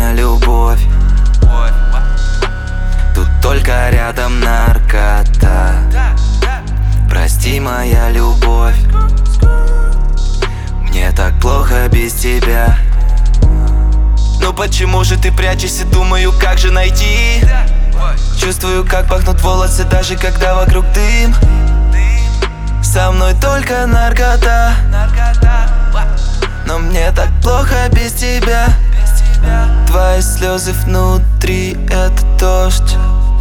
меня любовь. Тут только рядом наркота. Прости, моя любовь. Мне так плохо без тебя. Ну почему же ты прячешься? Думаю, как же найти. Чувствую, как пахнут волосы, даже когда вокруг дым. Со мной только наркота. Но мне так плохо без тебя. Твои слезы внутри — это дождь.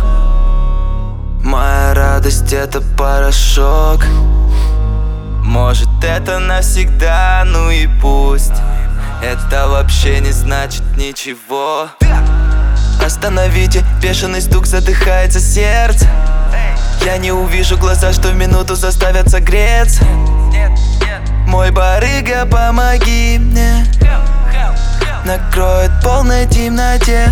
Моя радость — это порошок. Может, это навсегда, ну и пусть. Это вообще не значит ничего. Остановите, бешеный стук, задыхается сердце. Я не увижу глаза, что в минуту заставят согреться. Мой барыга, помоги мне. Накроет в полной темноте.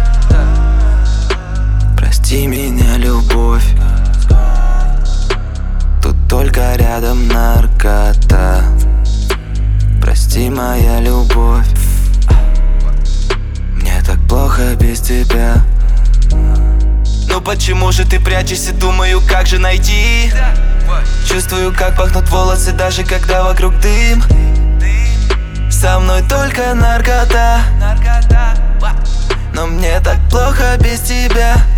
Прости меня, любовь. Тут только рядом наркота. Прости, моя любовь. Мне так плохо без тебя. Ну почему же ты прячешься? Думаю, как же найти. Чувствую, как пахнут волосы, даже когда вокруг дым. Со мной только наркота. Но мне так плохо без тебя.